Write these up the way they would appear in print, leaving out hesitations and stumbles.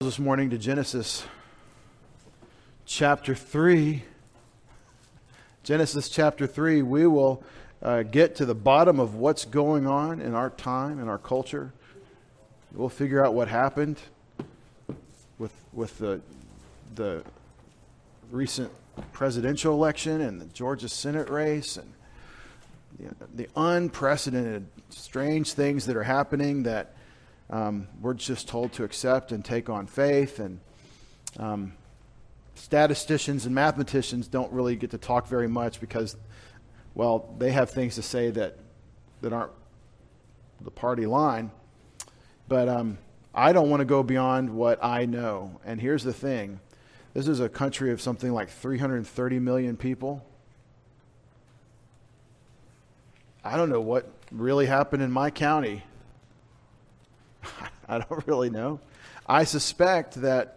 this morning to Genesis chapter 3. Genesis chapter 3, we will get to the bottom of what's going on in our time, in our culture. We'll figure out what happened with the recent presidential election and the Georgia Senate race and the unprecedented, strange things that are happening that we're just told to accept and take on faith. And statisticians and mathematicians don't really get to talk very much because, well, they have things to say that aren't the party line. But I don't want to go beyond what I know. And here's the thing. This is a country of something like 330 million people. I don't know what really happened in my county. I don't really know. I suspect that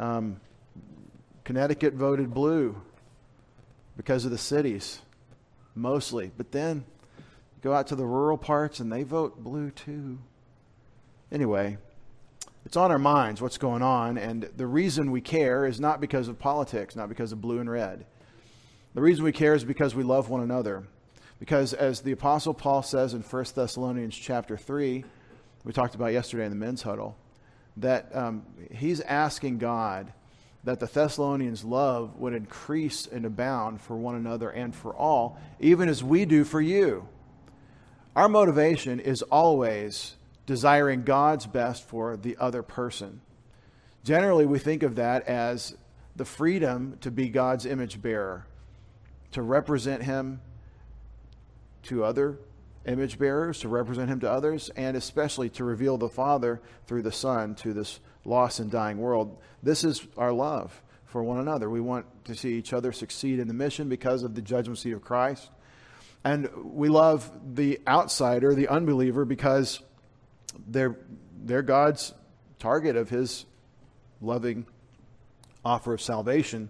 Connecticut voted blue because of the cities, mostly. But then go out to the rural parts and they vote blue too. Anyway, it's on our minds what's going on, and the reason we care is not because of politics, not because of blue and red. The reason we care is because we love one another. Because as the Apostle Paul says in 1 Thessalonians chapter 3, we talked about yesterday in the men's huddle, that he's asking God that the Thessalonians' love would increase and abound for one another and for all, even as we do for you. Our motivation is always desiring God's best for the other person. Generally, we think of that as the freedom to be God's image bearer, to represent Him to other image bearers, to represent Him to others, and especially to reveal the Father through the Son to this lost and dying world. This is our love for one another. We want to see each other succeed in the mission because of the judgment seat of Christ. And we love the outsider, the unbeliever, because they're God's target of His loving offer of salvation.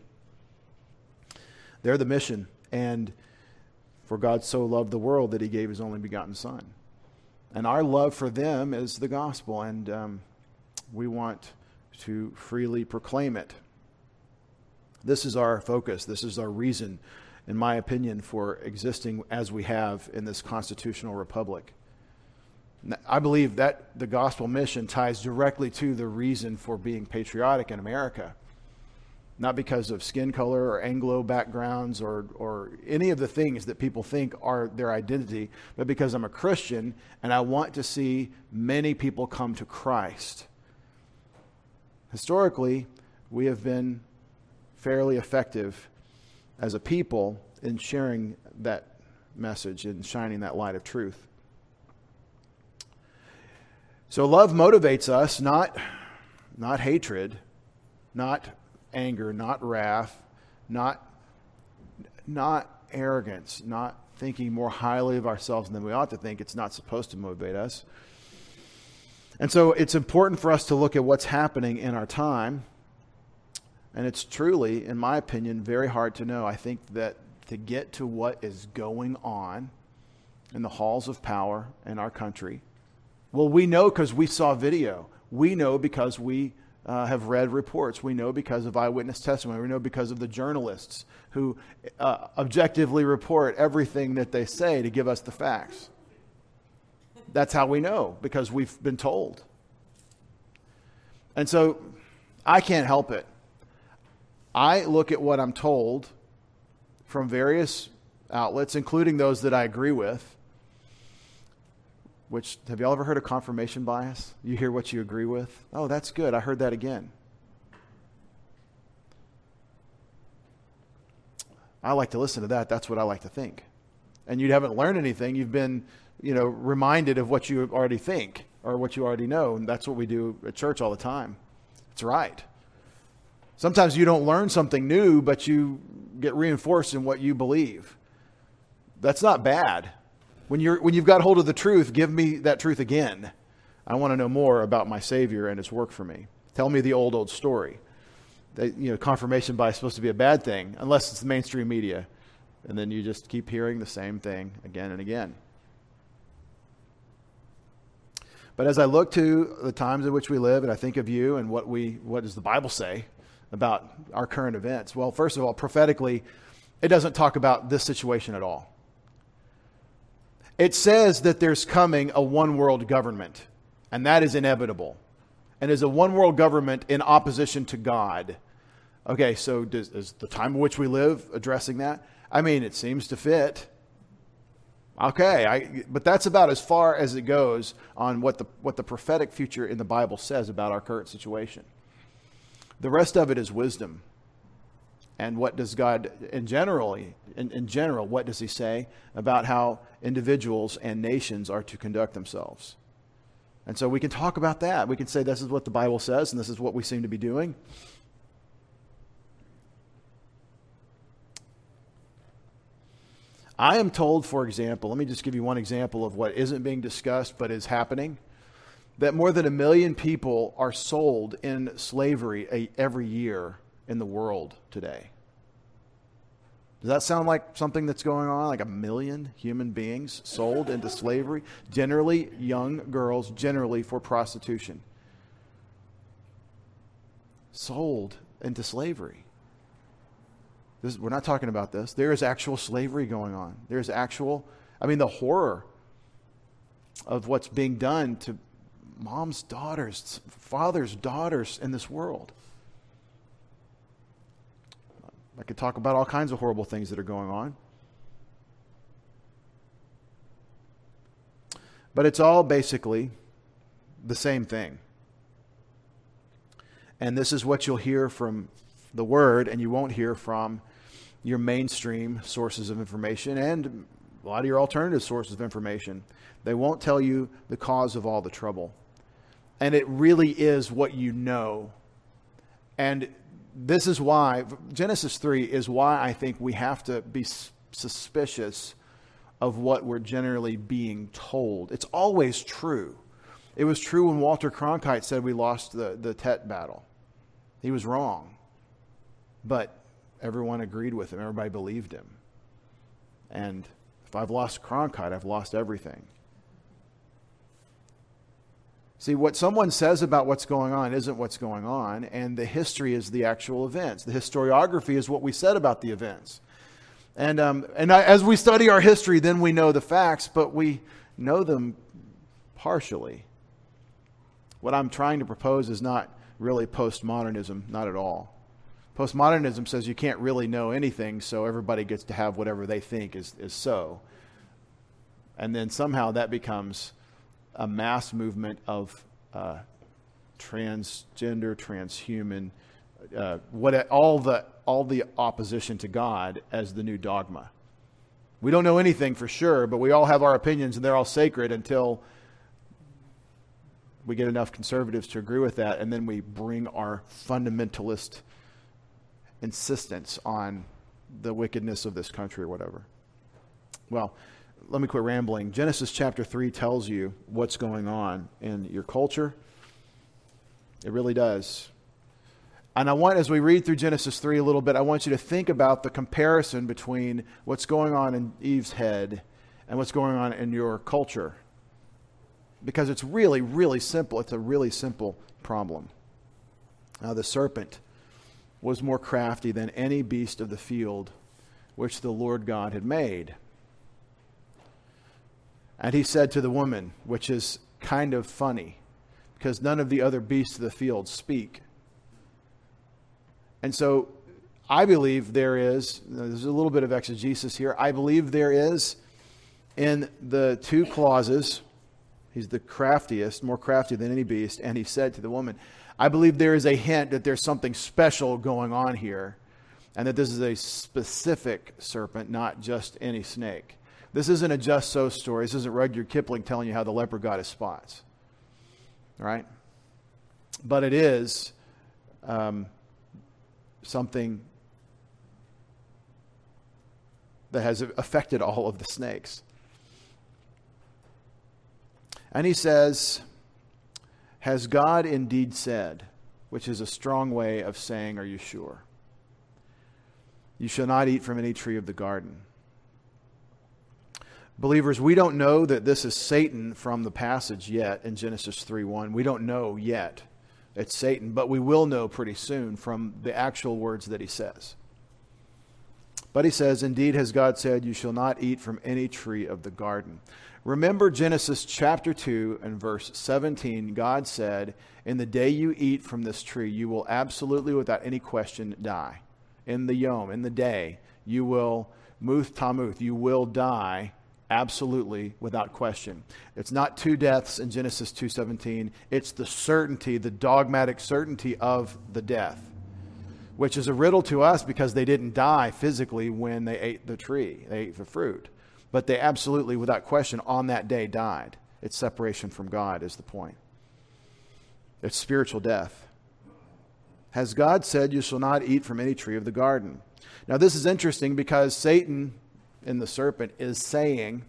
They're the mission. And for God so loved the world that He gave His only begotten Son. And our love for them is the gospel, and we want to freely proclaim it. This is our focus. This is our reason, in my opinion, for existing as we have in this constitutional republic. I believe that the gospel mission ties directly to the reason for being patriotic in America. Not because of skin color or Anglo backgrounds or any of the things that people think are their identity, but because I'm a Christian and I want to see many people come to Christ. Historically, we have been fairly effective as a people in sharing that message and shining that light of truth. So love motivates us, not hatred, not anger, not wrath, not arrogance, not thinking more highly of ourselves than we ought to think. It's not supposed to motivate us. And so it's important for us to look at what's happening in our time. And it's truly, in my opinion, very hard to know. I think that to get to what is going on in the halls of power in our country, well, we know because we saw video. We know because we have read reports. We know because of eyewitness testimony. We know because of the journalists who objectively report everything that they say to give us the facts. That's how we know, because we've been told. And so I can't help it. I look at what I'm told from various outlets, including those that I agree with. Which, have y'all ever heard of confirmation bias? You hear what you agree with? Oh, that's good. I heard that again. I like to listen to that. That's what I like to think. And you haven't learned anything. You've been, reminded of what you already think or what you already know. And that's what we do at church all the time. It's right. Sometimes you don't learn something new, but you get reinforced in what you believe. That's not bad. When you've got hold of the truth, give me that truth again. I want to know more about my Savior and His work for me. Tell me the old story. Confirmation bias is supposed to be a bad thing, unless it's the mainstream media. And then you just keep hearing the same thing again and again. But as I look to the times in which we live, and I think of you and what does the Bible say about our current events? Well, first of all, prophetically, it doesn't talk about this situation at all. It says that there's coming a one world government, and that is inevitable. And is a one world government in opposition to God. Okay, so is the time in which we live addressing that? I mean, it seems to fit. Okay, but that's about as far as it goes on what the prophetic future in the Bible says about our current situation. The rest of it is wisdom. And what does God, in general, what does he say about how individuals and nations are to conduct themselves? And so we can talk about that. We can say this is what the Bible says and this is what we seem to be doing. I am told, for example, let me just give you one example of what isn't being discussed but is happening, that more than 1 million people are sold in slavery every year in the world today. Does that sound like something that's going on? Like 1 million human beings sold into slavery? Generally young girls, generally for prostitution. Sold into slavery. We're not talking about this. There is actual slavery going on. There's the horror of what's being done to moms' daughters, fathers' daughters in this world. I could talk about all kinds of horrible things that are going on. But it's all basically the same thing. And this is what you'll hear from the Word, and you won't hear from your mainstream sources of information and a lot of your alternative sources of information. They won't tell you the cause of all the trouble. And it really is what you know. And this is why, Genesis 3 is why I think we have to be suspicious of what we're generally being told. It's always true. It was true when Walter Cronkite said we lost the Tet battle. He was wrong. But everyone agreed with him. Everybody believed him. And if I've lost Cronkite, I've lost everything. See, what someone says about what's going on isn't what's going on, and the history is the actual events. The historiography is what we said about the events. As we study our history, then we know the facts, but we know them partially. What I'm trying to propose is not really postmodernism, not at all. Postmodernism says you can't really know anything, so everybody gets to have whatever they think is so. And then somehow that becomes a mass movement of transgender, transhuman, all the opposition to God as the new dogma. We don't know anything for sure, but we all have our opinions and they're all sacred until we get enough conservatives to agree with that, and then we bring our fundamentalist insistence on the wickedness of this country or whatever. Well, let me quit rambling. Genesis chapter 3 tells you what's going on in your culture. It really does. And as we read through Genesis 3 a little bit, I want you to think about the comparison between what's going on in Eve's head and what's going on in your culture. Because it's really, really simple. It's a really simple problem. Now, the serpent was more crafty than any beast of the field which the Lord God had made. And he said to the woman, which is kind of funny, because none of the other beasts of the field speak. And so I believe there's a little bit of exegesis here. I believe there is in the two clauses, he's the craftiest, more crafty than any beast, and he said to the woman, I believe there is a hint that there's something special going on here, and that this is a specific serpent, not just any snake. This isn't a Just So story. This isn't Rudyard Kipling telling you how the leopard got his spots. All right? But it is something that has affected all of the snakes. And he says, has God indeed said, which is a strong way of saying, are you sure? You shall not eat from any tree of the garden. Believers, we don't know that this is Satan from the passage yet in Genesis 3:1. We don't know yet it's Satan, but we will know pretty soon from the actual words that he says. But he says, indeed has God said, you shall not eat from any tree of the garden. Remember Genesis chapter 2 and verse 17. God said, in the day you eat from this tree, you will absolutely, without any question, die. In the yom, in the day, you will, muth tamuth, you will die absolutely without question. It's not two deaths in Genesis 2:17. It's the certainty, the dogmatic certainty of the death, which is a riddle to us because they didn't die physically when they ate the tree. They ate the fruit. But they absolutely, without question, on that day died. It's separation from God is the point. It's spiritual death. Has God said, you shall not eat from any tree of the garden? Now this is interesting because Satan in the serpent is saying,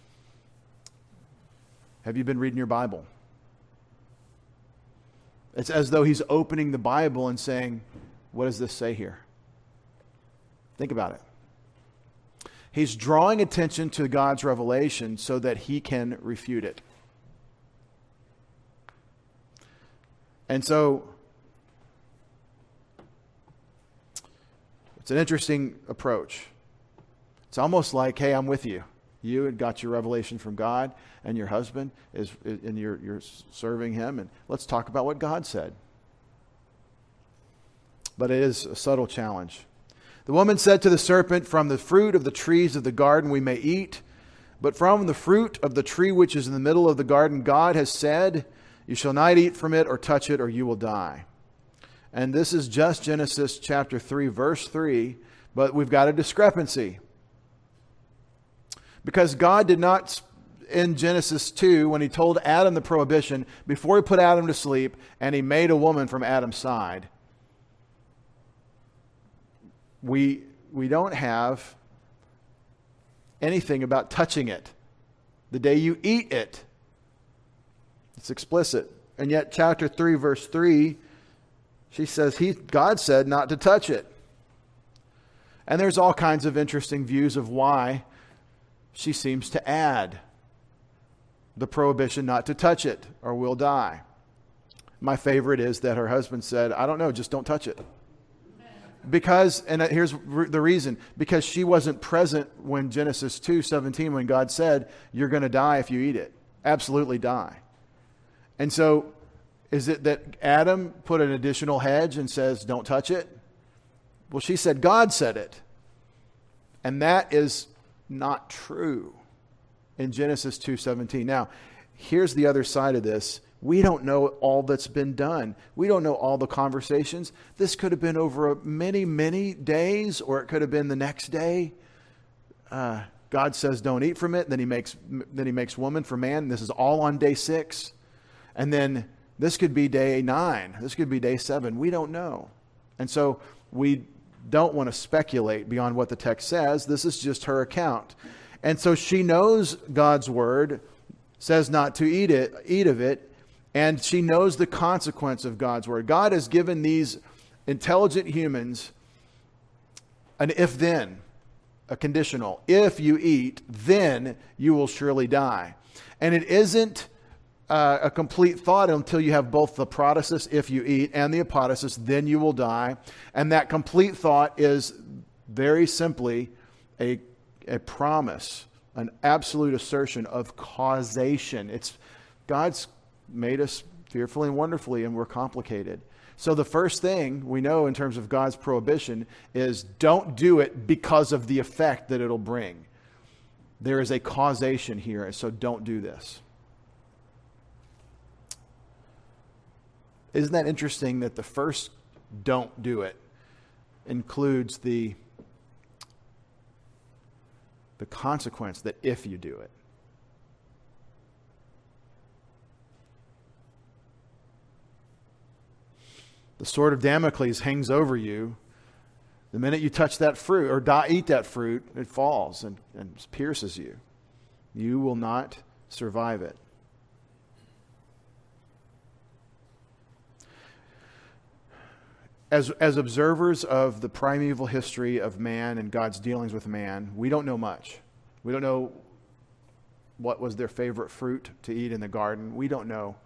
have you been reading your Bible? It's as though he's opening the Bible and saying, what does this say here? Think about it. He's drawing attention to God's revelation so that he can refute it. And so, it's an interesting approach. It's almost like, hey, I'm with you. You had got your revelation from God, and your husband and you're serving him, and let's talk about what God said. But it is a subtle challenge. The woman said to the serpent, from the fruit of the trees of the garden we may eat, but from the fruit of the tree which is in the middle of the garden, God has said, you shall not eat from it or touch it, or you will die. And this is just Genesis chapter 3, verse 3, but we've got a discrepancy. Because God did not, in Genesis 2, when he told Adam the prohibition, before he put Adam to sleep, and he made a woman from Adam's side, we don't have anything about touching it. The day you eat it. It's explicit. And yet chapter 3, verse 3, she says, God said not to touch it. And there's all kinds of interesting views of why she seems to add the prohibition not to touch it or we'll die. My favorite is that her husband said, I don't know, just don't touch it. Because, and here's the reason, because she wasn't present when Genesis 2:17, when God said, you're going to die if you eat it. Absolutely die. And so, is it that Adam put an additional hedge and says, don't touch it? Well, she said, God said it. And that is not true in Genesis 2:17. Now, here's the other side of this. We don't know all that's been done. We don't know all the conversations. This could have been over many, many days, or it could have been the next day. God says, don't eat from it. Then he makes woman for man. This is all on day 6. And then this could be day 9. This could be day 7. We don't know. And so we don't want to speculate beyond what the text says. This is just her account. And so she knows God's word says not to eat of it. And she knows the consequence of God's word. God has given these intelligent humans an if-then, a conditional. If you eat, then you will surely die. And it isn't a complete thought until you have both the protasis, if you eat, and the apodosis, then you will die. And that complete thought is very simply a promise, an absolute assertion of causation. It's God's made us fearfully and wonderfully, and we're complicated. So the first thing we know in terms of God's prohibition is don't do it because of the effect that it'll bring. There is a causation here, so don't do this. Isn't that interesting that the first don't do it includes the consequence that if you do it. The sword of Damocles hangs over you. The minute you touch that fruit or eat that fruit, it falls and pierces you. You will not survive it. As observers of the primeval history of man and God's dealings with man, we don't know much. We don't know what was their favorite fruit to eat in the garden. We don't know.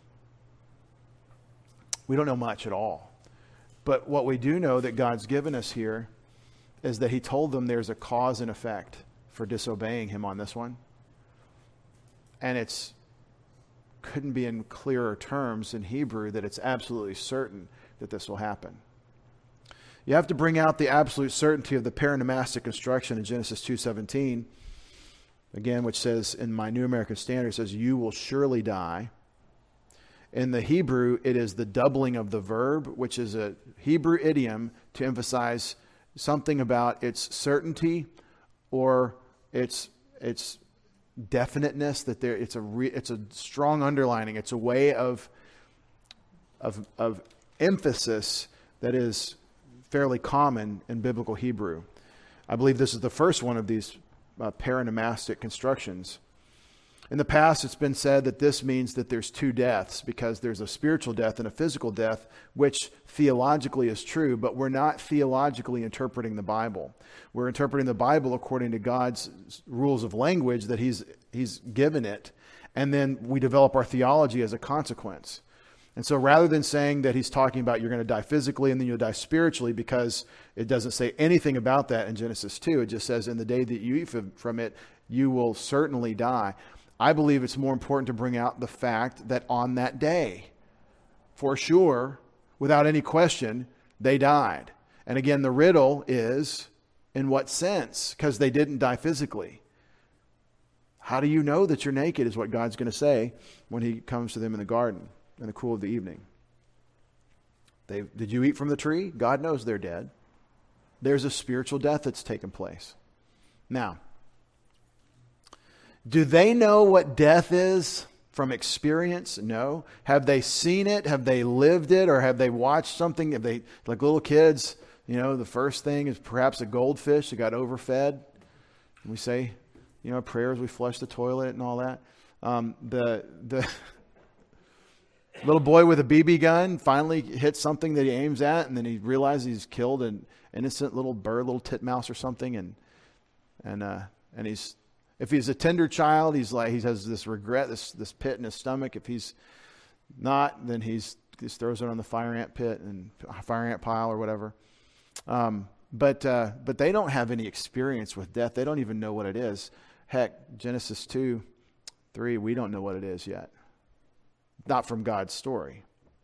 We don't know much at all. But what we do know that God's given us here is that he told them there's a cause and effect for disobeying him on this one. And it's couldn't be in clearer terms in Hebrew that it's absolutely certain that this will happen. You have to bring out the absolute certainty of the paronomastic instruction in Genesis 2:17, again, which says in my New American Standard, it says, you will surely die. In the Hebrew, it is the doubling of the verb, which is a Hebrew idiom to emphasize something about its certainty or its definiteness, that it's a strong underlining. It's a way of emphasis that is fairly common in biblical Hebrew. I believe this is the first one of these paronomastic constructions. In the past, it's been said that this means that there's two deaths, because there's a spiritual death and a physical death, which theologically is true, but we're not theologically interpreting the Bible. We're interpreting the Bible according to God's rules of language that He's given it, and then we develop our theology as a consequence. And so rather than saying that he's talking about you're going to die physically and then you'll die spiritually, because it doesn't say anything about that in Genesis 2, it just says in the day that you eat from it, you will certainly die. I believe it's more important to bring out the fact that on that day, for sure, without any question, they died. And again, the riddle is, in what sense? Because they didn't die physically. How do you know that you're naked is what God's going to say when he comes to them in the garden in the cool of the evening. Did you eat from the tree? God knows they're dead. There's a spiritual death that's taken place. Now, do they know what death is from experience? No. Have they seen it? Have they lived it? Or have they watched something? Have they, like little kids, the first thing is perhaps a goldfish that got overfed. And we say, prayers, we flush the toilet and all that. The little boy with a BB gun finally hits something that he aims at, and then he realizes he's killed an innocent little bird, little titmouse or something, and he's, if he's a tender child, he has this regret, this pit in his stomach. If he's not, then he just throws it on the fire ant pit and fire ant pile or whatever. But they don't have any experience with death. They don't even know what it is. Heck, Genesis 2:3, we don't know what it is yet. Not from God's story.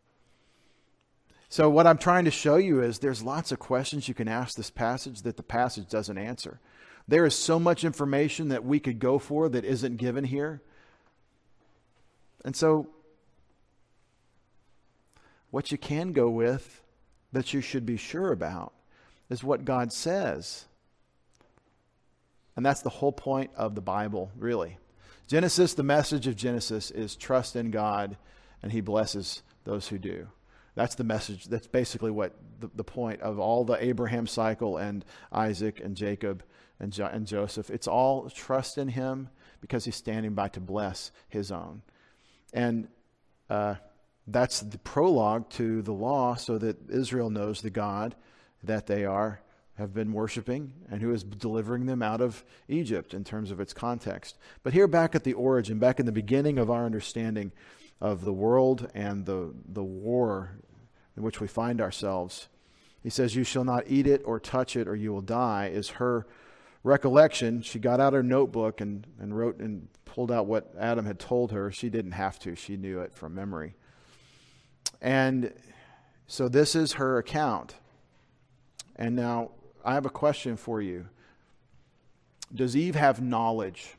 So what I'm trying to show you is there's lots of questions you can ask this passage that the passage doesn't answer. There is so much information that we could go for that isn't given here. And so what you can go with that you should be sure about is what God says. And that's the whole point of the Bible, really. Genesis, the message of Genesis is trust in God, and he blesses those who do. That's the message. That's basically what the point of all the Abraham cycle and Isaac and Jacob and Joseph. It's all trust in him because he's standing by to bless his own. And that's the prologue to the law, so that Israel knows the God that they have been worshiping and who is delivering them out of Egypt in terms of its context. But here back at the origin, back in the beginning of our understanding of the world and the war in which we find ourselves, he says, you shall not eat it or touch it or you will die, is her recollection. She got out her notebook and wrote and pulled out what Adam had told her. She didn't have to. She knew it from memory. And so this is her account. And now I have a question for you. Does Eve have knowledge?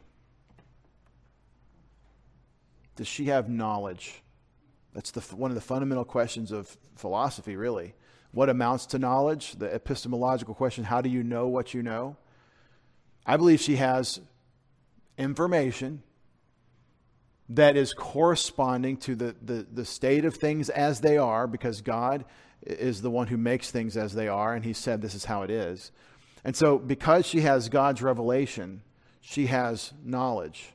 Does she have knowledge? That's one of the fundamental questions of philosophy, really. What amounts to knowledge? The epistemological question, how do you know what you know? I believe she has information that is corresponding to the state of things as they are, because God is the one who makes things as they are, and he said this is how it is. And so because she has God's revelation, she has knowledge.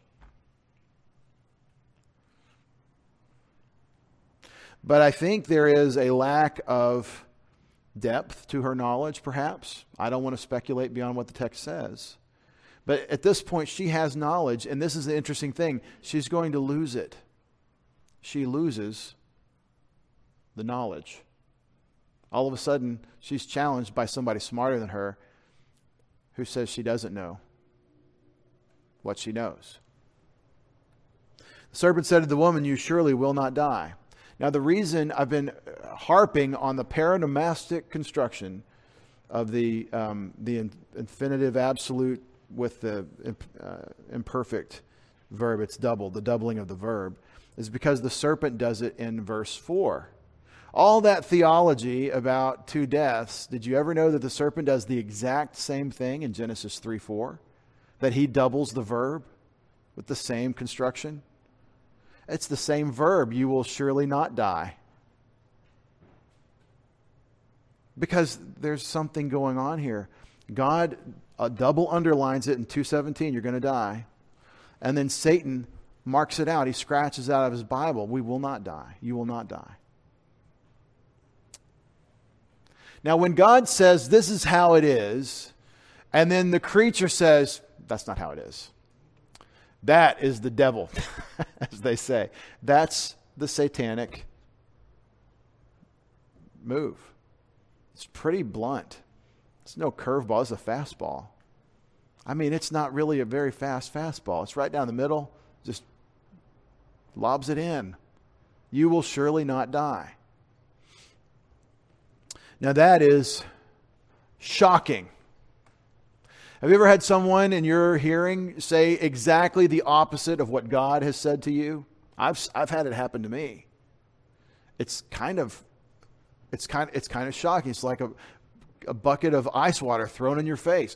But I think there is a lack of depth to her knowledge, perhaps. I don't want to speculate beyond what the text says. But at this point, she has knowledge, and this is the interesting thing. She's going to lose it. She loses the knowledge. All of a sudden, she's challenged by somebody smarter than her who says she doesn't know what she knows. The serpent said to the woman, "You surely will not die." Now, the reason I've been harping on the paronomastic construction of the infinitive absolute with the imperfect verb, it's double, the doubling of the verb, is because the serpent does it in verse 4. All that theology about two deaths, did you ever know that the serpent does the exact same thing in Genesis 3:4? That he doubles the verb with the same construction? It's the same verb, "you will surely not die." Because there's something going on here. God double underlines it in 2:17, you're going to die. And then Satan marks it out. He scratches out of his Bible, "We will not die. You will not die." Now, when God says this is how it is, and then the creature says, that's not how it is. That is the devil, as they say. That's the satanic move. It's pretty blunt. It's no curveball. It's a fastball. I mean, it's not really a very fast fastball. It's right down the middle. Just lobs it in. "You will surely not die." Now that is shocking. Have you ever had someone in your hearing say exactly the opposite of what God has said to you? I've had it happen to me. It's kind of shocking. It's like a bucket of ice water thrown in your face.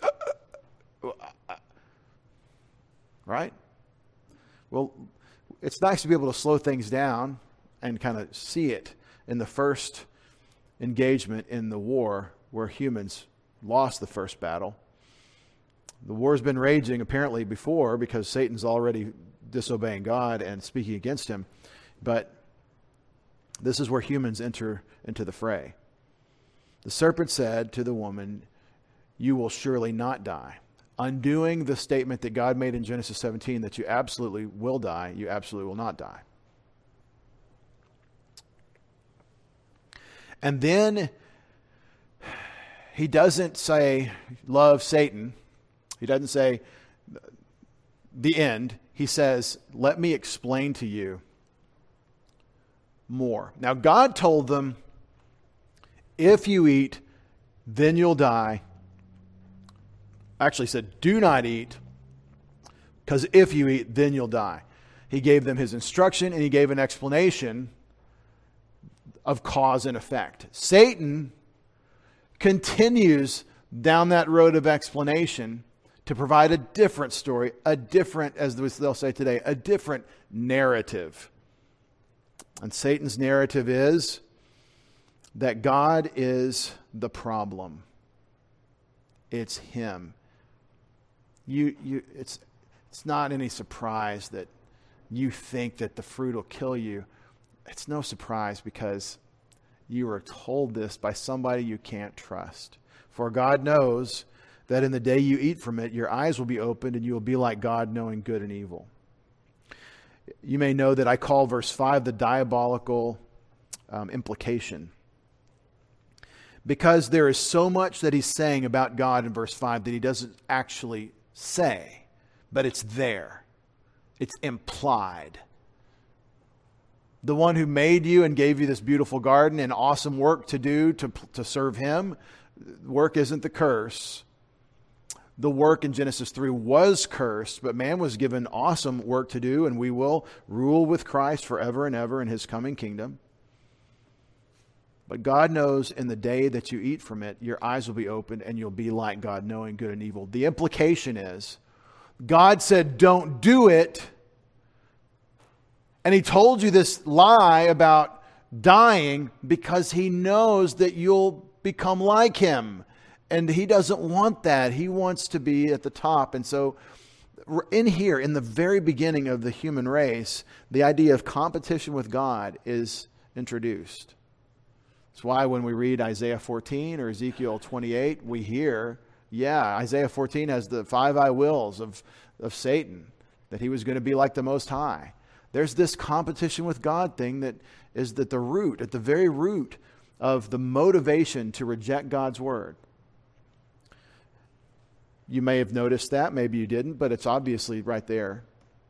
Right? Well, it's nice to be able to slow things down and kind of see it in the first engagement in the war where humans lost the first battle. The war's been raging apparently before because Satan's already disobeying God and speaking against him. But this is where humans enter into the fray. The serpent said to the woman, "You will surely not die." Undoing the statement that God made in Genesis 17 that you absolutely will die, you absolutely will not die. And then he doesn't say, "Love Satan." He doesn't say, "The end." He says, "Let me explain to you more." Now, God told them, if you eat, then you'll die. Actually said, do not eat, because if you eat, then you'll die. He gave them his instruction and he gave an explanation of cause and effect. Satan continues down that road of explanation to provide a different story, a different, as they'll say today, a different narrative. And Satan's narrative is that God is the problem. It's him. It's not any surprise that you think that the fruit will kill you. It's no surprise because you were told this by somebody you can't trust. For God knows that in the day you eat from it, your eyes will be opened and you will be like God, knowing good and evil. You may know that I call verse 5 the diabolical implication. Because there is so much that he's saying about God in verse 5 that he doesn't actually say, but it's there. It's implied. The one who made you and gave you this beautiful garden and awesome work to do to serve him, work isn't the curse. The work in Genesis 3 was cursed, but man was given awesome work to do, and we will rule with Christ forever and ever in his coming kingdom. But God knows in the day that you eat from it, your eyes will be opened and you'll be like God, knowing good and evil. The implication is, God said, don't do it. And he told you this lie about dying because he knows that you'll become like him. And he doesn't want that. He wants to be at the top. And so in here, in the very beginning of the human race, the idea of competition with God is introduced. That's why when we read Isaiah 14 or Ezekiel 28, we hear Yeah, Isaiah 14 has the 5 I wills of Satan, that he was going to be like the Most High. There's this competition with God thing that is at the very root of the motivation to reject God's word. You may have noticed that, maybe you didn't, but it's obviously right there.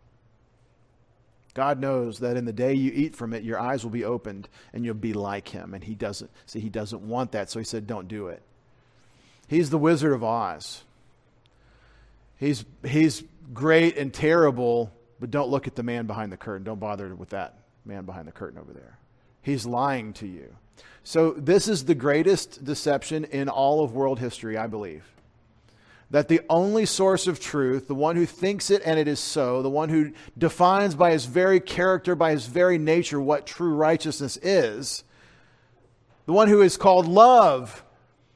God knows that in the day you eat from it, your eyes will be opened and you'll be like him. And he doesn't want that, so he said, don't do it. He's the Wizard of Oz. He's great and terrible, but don't look at the man behind the curtain. Don't bother with that man behind the curtain over there. He's lying to you. So this is the greatest deception in all of world history, I believe. That the only source of truth, the one who thinks it and it is so, the one who defines by his very character, by his very nature, what true righteousness is, the one who is called love,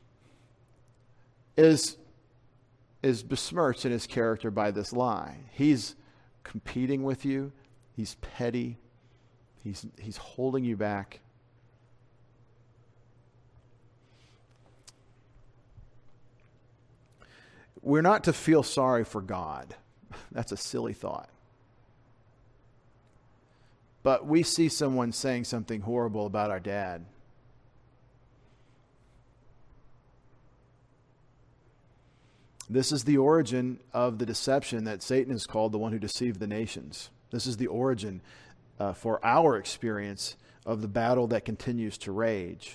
is besmirched in his character by this lie. He's competing with you. He's petty. He's holding you back. We're not to feel sorry for God. That's a silly thought. But we see someone saying something horrible about our dad. This is the origin of the deception that Satan is called the one who deceived the nations. This is the origin for our experience of the battle that continues to rage.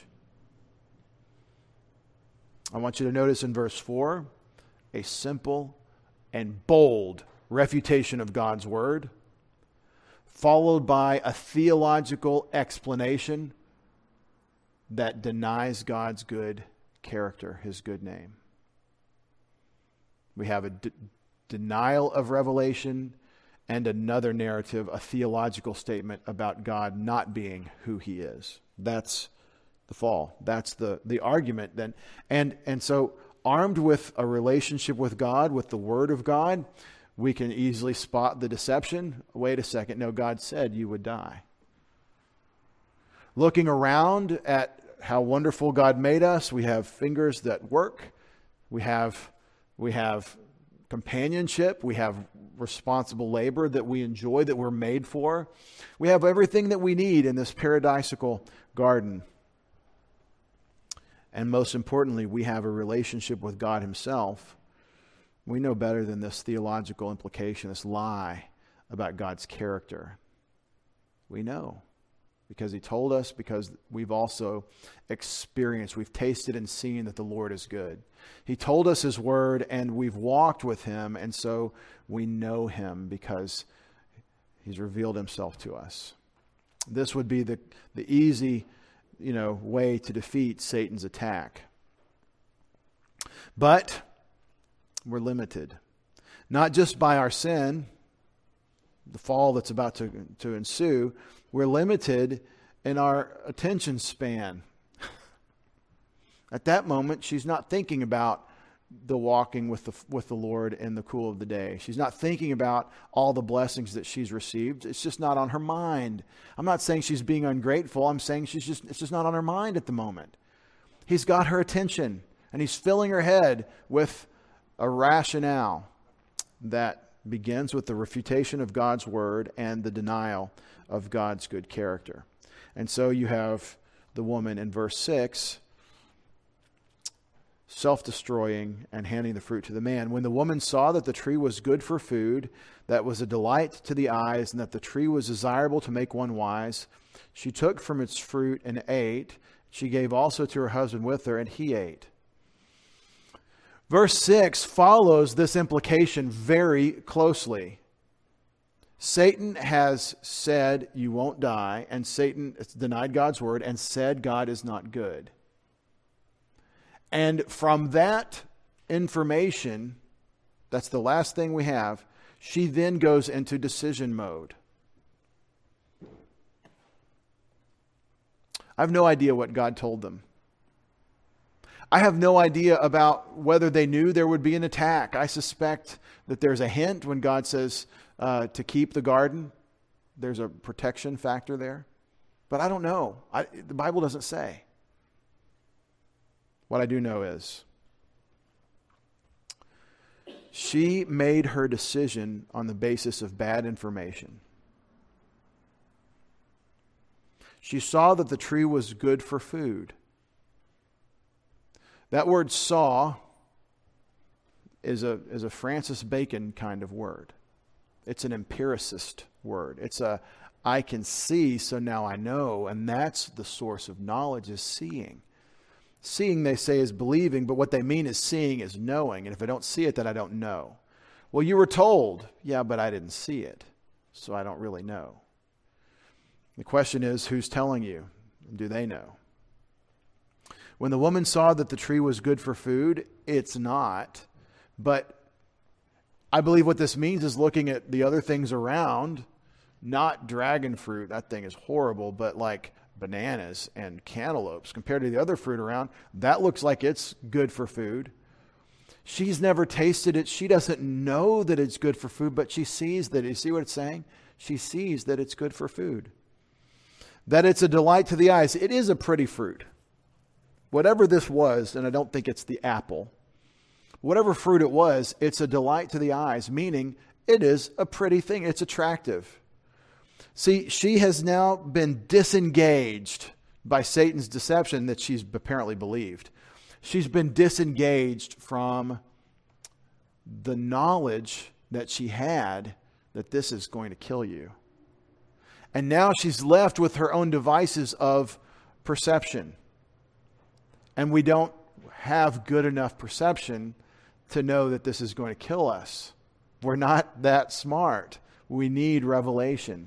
I want you to notice in verse 4, a simple and bold refutation of God's word, followed by a theological explanation that denies God's good character, his good name. We have a denial of revelation and another narrative, a theological statement about God not being who he is. That's the fall. That's the argument then. And so armed with a relationship with God, with the word of God, we can easily spot the deception. Wait a second. No, God said you would die. Looking around at how wonderful God made us, we have fingers that work. We have companionship. We have responsible labor that we enjoy, that we're made for. We have everything that we need in this paradisical garden. And most importantly, we have a relationship with God himself. We know better than this theological implication, this lie about God's character. We know because he told us, because we've also experienced, we've tasted and seen that the Lord is good. He told us his word and we've walked with him, and so we know him because he's revealed himself to us. This would be the easy way to defeat Satan's attack. But we're limited, not just by our sin, the fall that's about to ensue. We're limited in our attention span. At that moment, she's not thinking about the walking with the Lord in the cool of the day. She's not thinking about all the blessings that she's received. It's just not on her mind. I'm not saying she's being ungrateful. I'm saying it's just not on her mind at the moment. He's got her attention, and he's filling her head with a rationale that begins with the refutation of God's word and the denial of God's good character. And so you have the woman in verse 6, self-destroying and handing the fruit to the man. When the woman saw that the tree was good for food, that was a delight to the eyes, and that the tree was desirable to make one wise, she took from its fruit and ate. She gave also to her husband with her, and he ate. Verse 6 follows this implication very closely. Satan has said you won't die, and Satan has denied God's word and said God is not good. And from that information, that's the last thing we have, she then goes into decision mode. I have no idea what God told them. I have no idea about whether they knew there would be an attack. I suspect that there's a hint when God says to keep the garden. There's a protection factor there. But I don't know. The Bible doesn't say. What I do know is She made her decision on the basis of bad information. She saw that the tree was good for food. That word saw is a Francis Bacon kind of word. It's an empiricist word. It's a I can see, so now I know, and that's the source of knowledge, is seeing. Seeing, they say, is believing, but what they mean is seeing is knowing, and if I don't see it, then I don't know. Well, you were told, yeah, but I didn't see it, so I don't really know. The question is, who's telling you? Do they know? When the woman saw that the tree was good for food, it's not, but I believe what this means is looking at the other things around, not dragon fruit, that thing is horrible, but like bananas and cantaloupes compared to the other fruit around, that looks like it's good for food. She's never tasted it. She doesn't know that it's good for food, but she sees that. You see what it's saying? She sees that it's good for food. That it's a delight to the eyes. It is a pretty fruit. Whatever this was, and I don't think it's the apple, whatever fruit it was, it's a delight to the eyes, meaning it is a pretty thing. It's attractive. See, she has now been disengaged by Satan's deception that she's apparently believed. She's been disengaged from the knowledge that she had that this is going to kill you. And now she's left with her own devices of perception. And we don't have good enough perception to know that this is going to kill us. We're not that smart. We need revelation.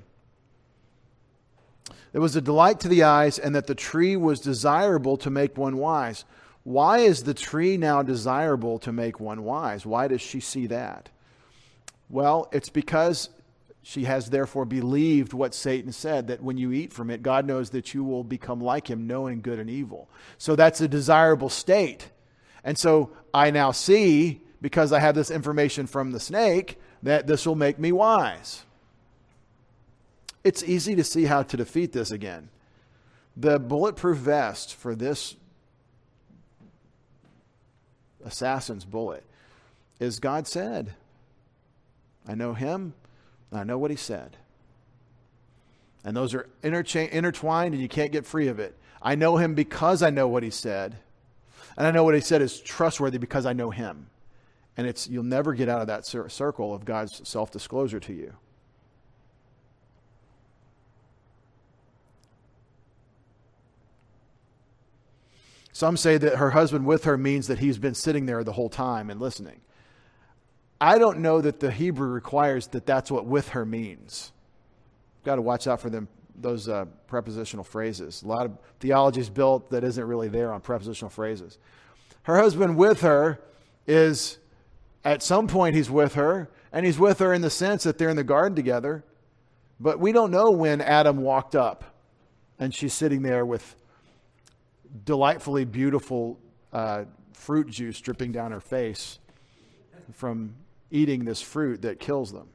It was a delight to the eyes, and that the tree was desirable to make one wise. Why is the tree now desirable to make one wise? Why does she see that? Well, it's because she has therefore believed what Satan said, that when you eat from it, God knows that you will become like him, knowing good and evil. So that's a desirable state. And so I now see, because I have this information from the snake, that this will make me wise. It's easy to see how to defeat this again. The bulletproof vest for this assassin's bullet is God said. I know him, and I know what he said. And those are intertwined, and you can't get free of it. I know him because I know what he said. And I know what he said is trustworthy because I know him. And you'll never get out of that circle of God's self-disclosure to you. Some say that her husband with her means that he's been sitting there the whole time and listening. I don't know that the Hebrew requires that that's what with her means. Got to watch out for those prepositional phrases. A lot of theology is built that isn't really there on prepositional phrases. Her husband with her is, at some point he's with her, and he's with her in the sense that they're in the garden together. But we don't know when Adam walked up and she's sitting there with delightfully beautiful fruit juice dripping down her face from eating this fruit that kills them.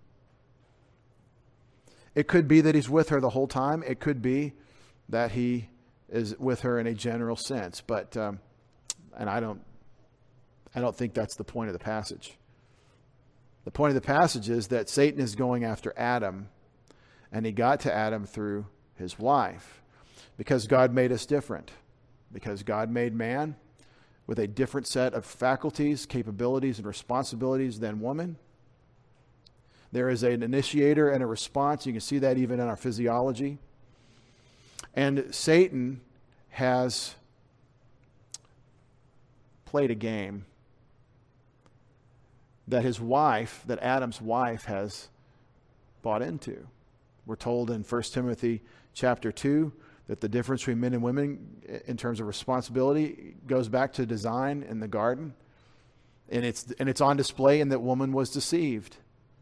It could be that he's with her the whole time. It could be that he is with her in a general sense. But and I don't think that's the point of the passage. The point of the passage is that Satan is going after Adam, and he got to Adam through his wife, because God made us different. Because God made man with a different set of faculties, capabilities, and responsibilities than woman. There is an initiator and a response. You can see that even in our physiology. And Satan has played a game that that Adam's wife has bought into. We're told in 1 Timothy chapter 2 that the difference between men and women in terms of responsibility goes back to design in the garden. And it's on display, and that woman was deceived.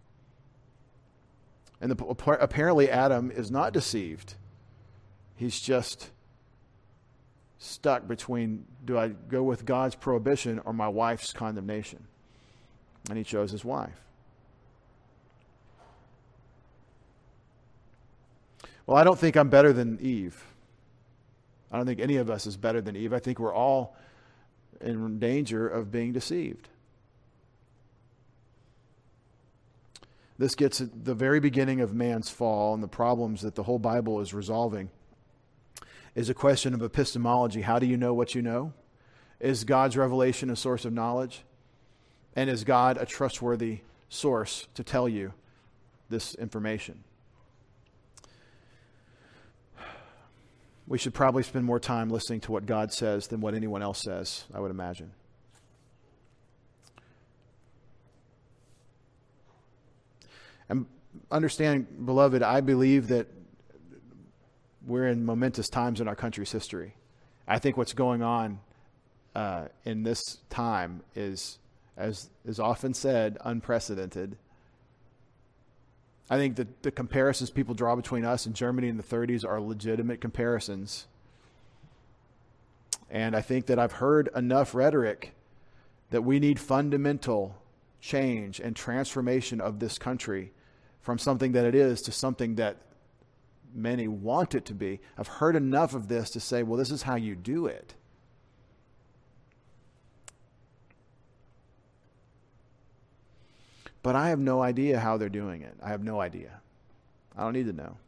And apparently Adam is not deceived. He's just stuck between, do I go with God's prohibition or my wife's condemnation? And he chose his wife. Well, I don't think I'm better than Eve. I don't think any of us is better than Eve. I think we're all in danger of being deceived. This gets at the very beginning of man's fall and the problems that the whole Bible is resolving. Is a question of epistemology. How do you know what you know? Is God's revelation a source of knowledge? And is God a trustworthy source to tell you this information? We should probably spend more time listening to what God says than what anyone else says, I would imagine. And understand, beloved, I believe that we're in momentous times in our country's history. I think what's going on in this time is, as is often said, unprecedented. I think that the comparisons people draw between us and Germany in the 30s are legitimate comparisons. And I think that I've heard enough rhetoric that we need fundamental change and transformation of this country from something that it is to something that many want it to be. I've heard enough of this to say, well, this is how you do it. But I have no idea how they're doing it. I have no idea. I don't need to know.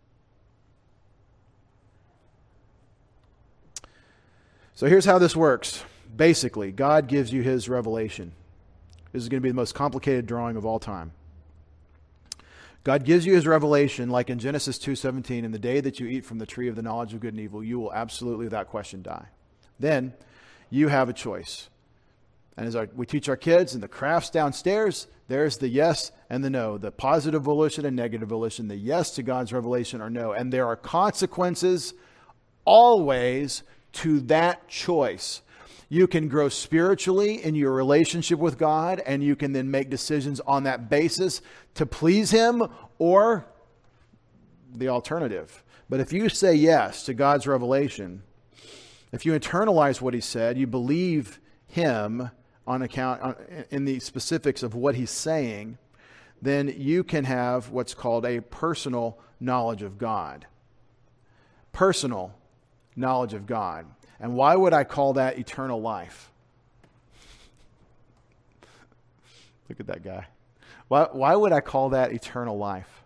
So here's how this works. Basically, God gives you his revelation. This is going to be the most complicated drawing of all time. God gives you his revelation, like in Genesis 2:17, in the day that you eat from the tree of the knowledge of good and evil, you will absolutely, without question, die. Then you have a choice. And as we teach our kids in the crafts downstairs, there's the yes and the no, the positive volition and negative volition, the yes to God's revelation or no. And there are consequences always to that choice. You can grow spiritually in your relationship with God, and you can then make decisions on that basis to please him or the alternative. But if you say yes to God's revelation, if you internalize what he said, you believe him on account in the specifics of what he's saying, then you can have what's called a personal knowledge of God. Personal knowledge of God. And why would I call that eternal life? Look at that guy. Why would I call that eternal life?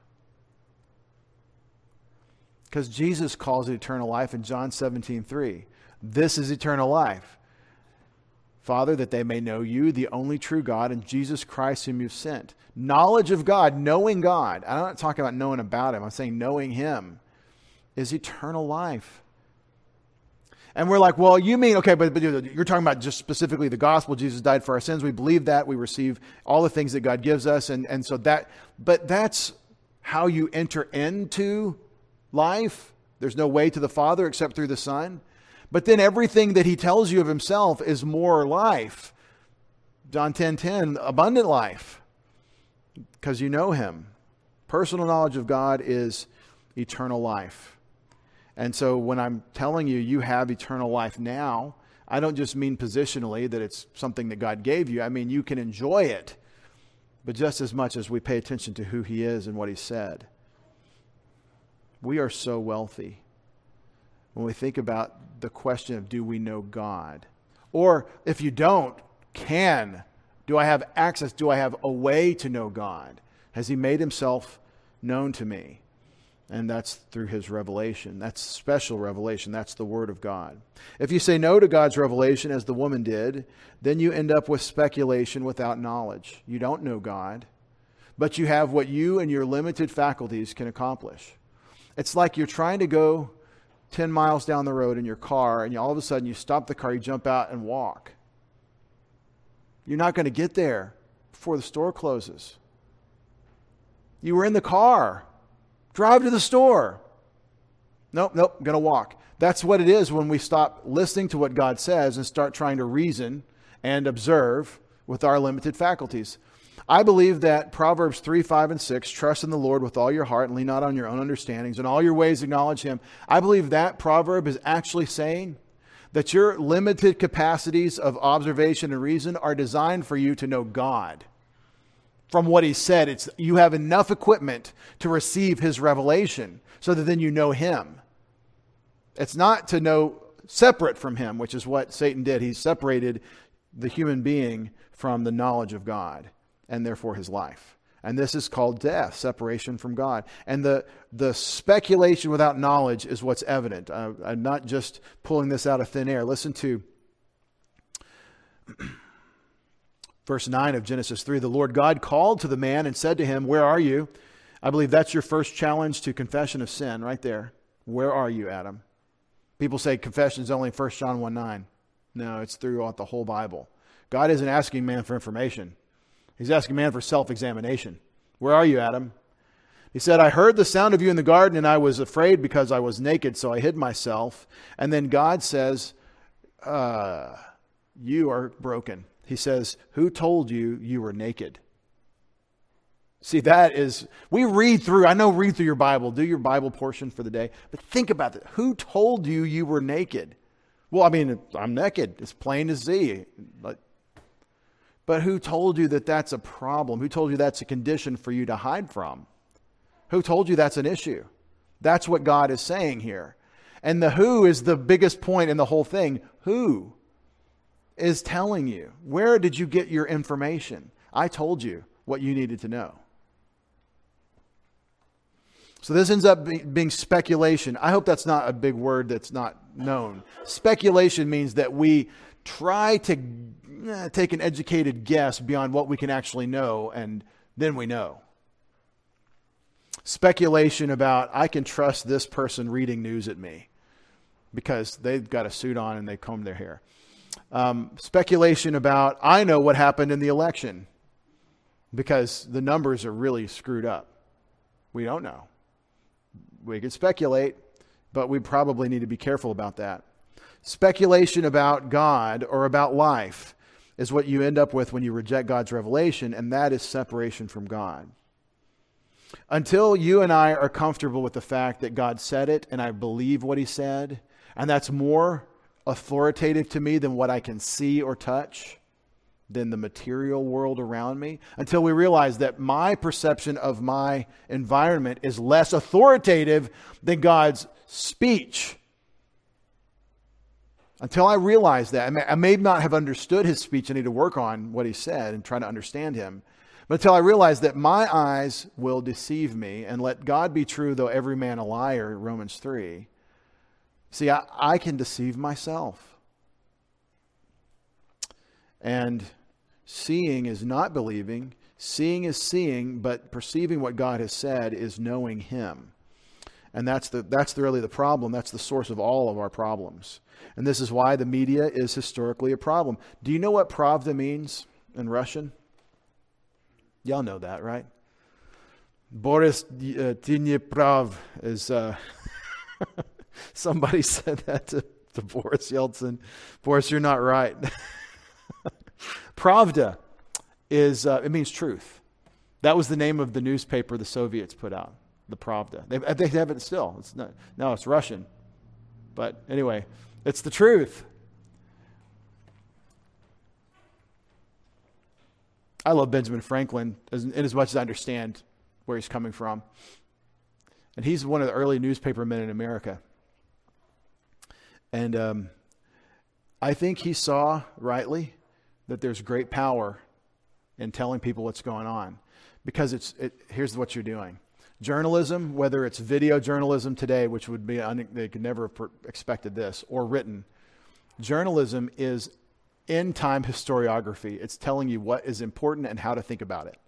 Because Jesus calls it eternal life in John 17:3. This is eternal life. Father, that they may know you, the only true God, and Jesus Christ whom you've sent. Knowledge of God, knowing God. I'm not talking about knowing about him. I'm saying knowing him is eternal life. And we're like, well, you mean, okay, but you're talking about just specifically the gospel. Jesus died for our sins. We believe that. We receive all the things that God gives us. And so that, but that's how you enter into life. There's no way to the Father except through the Son. But then everything that he tells you of himself is more life. John 10:10, abundant life. Because you know him. Personal knowledge of God is eternal life. And so when I'm telling you, you have eternal life now, I don't just mean positionally that it's something that God gave you. I mean, you can enjoy it. But just as much as we pay attention to who he is and what he said. We are so wealthy. When we think about the question of, do we know God? Or if you don't, do I have access? Do I have a way to know God? Has he made himself known to me? And that's through his revelation. That's special revelation. That's the word of God. If you say no to God's revelation, as the woman did, then you end up with speculation without knowledge. You don't know God, but you have what you and your limited faculties can accomplish. It's like you're trying to go 10 miles down the road in your car, and all of a sudden you stop the car, you jump out and walk. You're not going to get there before the store closes. You were in the car. Drive to the store. Nope, going to walk. That's what it is when we stop listening to what God says and start trying to reason and observe with our limited faculties. I believe that Proverbs 3, 5, and 6, trust in the Lord with all your heart and lean not on your own understandings. In all your ways acknowledge him. I believe that proverb is actually saying that your limited capacities of observation and reason are designed for you to know God. From what he said, you have enough equipment to receive his revelation so that then you know him. It's not to know separate from him, which is what Satan did. He separated the human being from the knowledge of God and therefore his life. And this is called death, separation from God. And the speculation without knowledge is what's evident. I'm not just pulling this out of thin air. Listen to verse 9 of Genesis 3. The Lord God called to the man and said to him, "Where are you?" I believe that's your first challenge to confession of sin right there. Where are you, Adam? People say confession is only 1 John 1:9. No, it's throughout the whole Bible. God isn't asking man for information. He's asking man for self-examination. Where are you, Adam? He said, "I heard the sound of you in the garden, and I was afraid because I was naked, so I hid myself." And then God says, you are broken. He says, "Who told you you were naked?" See, that is, we read through your Bible, do your Bible portion for the day, but think about that. Who told you you were naked? Well, I mean, I'm naked. It's plain as day. But who told you that that's a problem? Who told you that's a condition for you to hide from? Who told you that's an issue? That's what God is saying here. And the who is the biggest point in the whole thing. Who is telling you? Where did you get your information? I told you what you needed to know. So this ends up being speculation. I hope that's not a big word that's not known. Speculation means that we try to take an educated guess beyond what we can actually know, and then we know. Speculation about, I can trust this person reading news at me because they've got a suit on and they comb their hair. Speculation about, I know what happened in the election because the numbers are really screwed up. We don't know. We could speculate, but we probably need to be careful about that. Speculation about God or about life is what you end up with when you reject God's revelation, and that is separation from God. Until you and I are comfortable with the fact that God said it, and I believe what he said, and that's more authoritative to me than what I can see or touch, than the material world around me, until we realize that my perception of my environment is less authoritative than God's speech. Until I realize that, I may not have understood his speech. I need to work on what he said and try to understand him. But until I realize that my eyes will deceive me, and let God be true, though every man a liar, Romans 3. See, I can deceive myself. And seeing is not believing. Seeing is seeing, but perceiving what God has said is knowing him. And that's really the problem. That's the source of all of our problems. And this is why the media is historically a problem. Do you know what pravda means in Russian? Y'all know that, right? Boris, ty nie prav is... Somebody said that to Boris Yeltsin. Boris, you're not right. Pravda is, it means truth. That was the name of the newspaper the Soviets put out, the Pravda. They have it still. It's not, no, it's Russian. But anyway, it's the truth. I love Benjamin Franklin in as much as I understand where he's coming from. And he's one of the early newspaper men in America. And I think he saw rightly that there's great power in telling people what's going on. Because here's what you're doing. Journalism, whether it's video journalism today, which would be, they could never have expected this, or written. Journalism is end-time historiography. It's telling you what is important and how to think about it.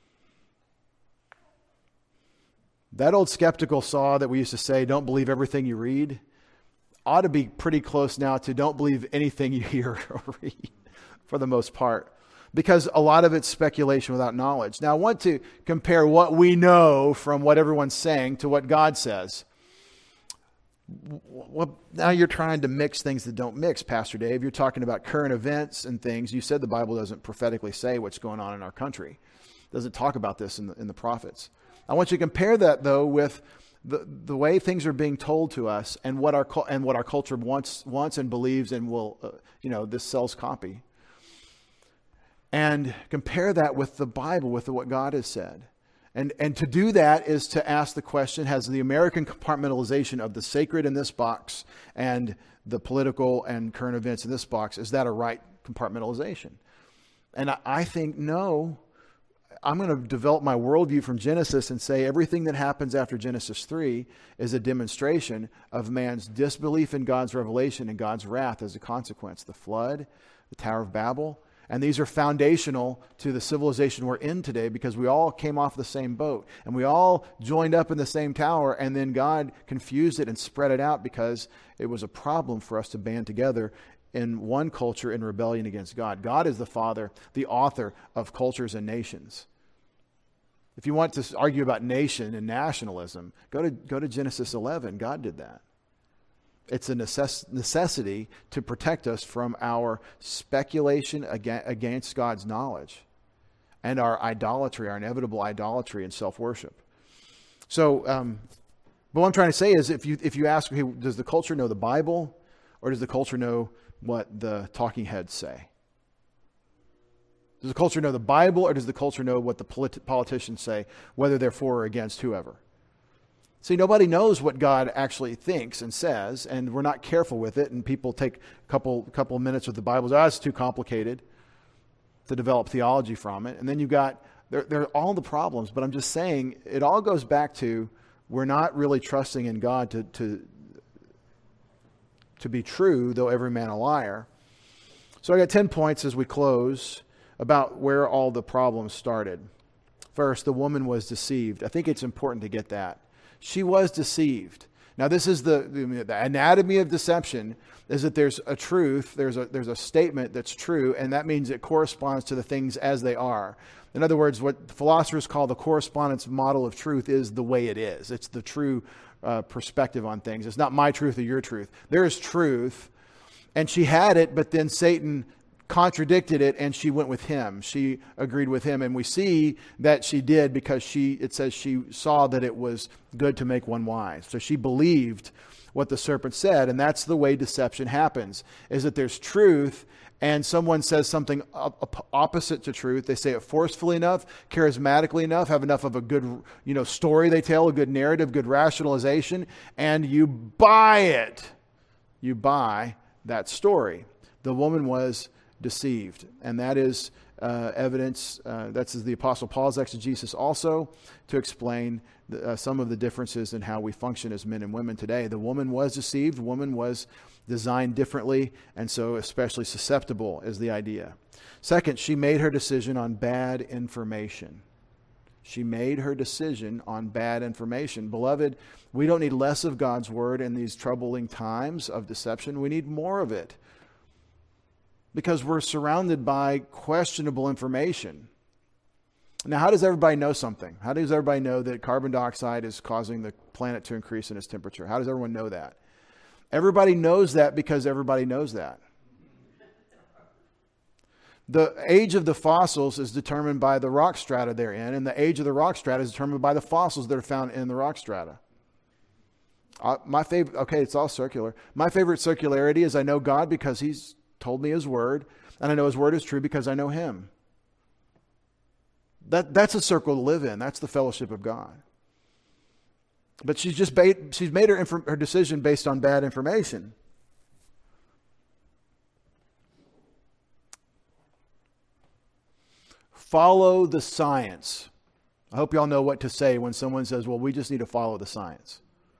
That old skeptical saw that we used to say, don't believe everything you read, ought to be pretty close now to don't believe anything you hear or read, for the most part. Because a lot of it's speculation without knowledge. Now, I want to compare what we know from what everyone's saying to what God says. Well, now you're trying to mix things that don't mix, Pastor Dave. You're talking about current events and things. You said the Bible doesn't prophetically say what's going on in our country. It doesn't talk about this in the prophets. I want you to compare that, though, with the way things are being told to us and what our culture wants and believes and will, this sells copy. And compare that with the Bible, with what God has said. And to do that is to ask the question, has the American compartmentalization of the sacred in this box and the political and current events in this box, is that a right compartmentalization? And I think no. I'm going to develop my worldview from Genesis and say everything that happens after Genesis 3 is a demonstration of man's disbelief in God's revelation and God's wrath as a consequence. The flood, the Tower of Babel, and these are foundational to the civilization we're in today because we all came off the same boat and we all joined up in the same tower, and then God confused it and spread it out because it was a problem for us to band together in one culture in rebellion against God. God is the Father, the author of cultures and nations. If you want to argue about nation and nationalism, go to Genesis 11. God did that. It's a necessity to protect us from our speculation against God's knowledge and our idolatry, our inevitable idolatry and self-worship. So, but what I'm trying to say is if you ask, hey, does the culture know the Bible or does the culture know what the talking heads say? Does the culture know the Bible or does the culture know what the politicians say, whether they're for or against whoever? See, nobody knows what God actually thinks and says, and we're not careful with it, and people take a couple minutes with the Bible. It's too complicated to develop theology from it. And then you've got, there are all the problems, but I'm just saying it all goes back to we're not really trusting in God to be true, though every man a liar. So I got 10 points as we close about where all the problems started. First, the woman was deceived. I think it's important to get that. She was deceived. Now, this is the anatomy of deception, is that there's a truth, there's a statement that's true, and that means it corresponds to the things as they are. In other words, what philosophers call the correspondence model of truth is the way it is. It's the true perspective on things. It's not my truth or your truth. There is truth, and she had it, but then Satan contradicted it and she went with him. She agreed with him, and we see that she did because it says she saw that it was good to make one wise. So she believed what the serpent said, and that's the way deception happens, is that there's truth and someone says something opposite to truth. They say it forcefully enough, charismatically enough, have enough of a good story they tell, a good narrative, good rationalization, and you buy it. You buy that story. The woman was deceived, and that is evidence. That's the Apostle Paul's exegesis also to explain some of the differences in how we function as men and women today. The woman was deceived. The woman was designed differently, and so especially susceptible is the idea. Second, she made her decision on bad information. She made her decision on bad information. Beloved, we don't need less of God's word in these troubling times of deception. We need more of it, because we're surrounded by questionable information. Now, how does everybody know something? How does everybody know that carbon dioxide is causing the planet to increase in its temperature? How does everyone know that? Everybody knows that because everybody knows that. The age of the fossils is determined by the rock strata they're in, and the age of the rock strata is determined by the fossils that are found in the rock strata. My favorite, it's all circular. My favorite circularity is I know God because He's told me His word, and I know His word is true because I know Him. That's a circle to live in. That's the fellowship of God. But she's made her decision based on bad information. Follow the science. I hope y'all know what to say when someone says, well, we just need to follow the science.